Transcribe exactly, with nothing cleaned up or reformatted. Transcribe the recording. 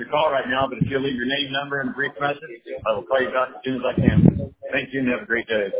your call right now, but if you'll leave your name, number, and a brief message, I will call you back as soon as I can. Thank you and have a great day.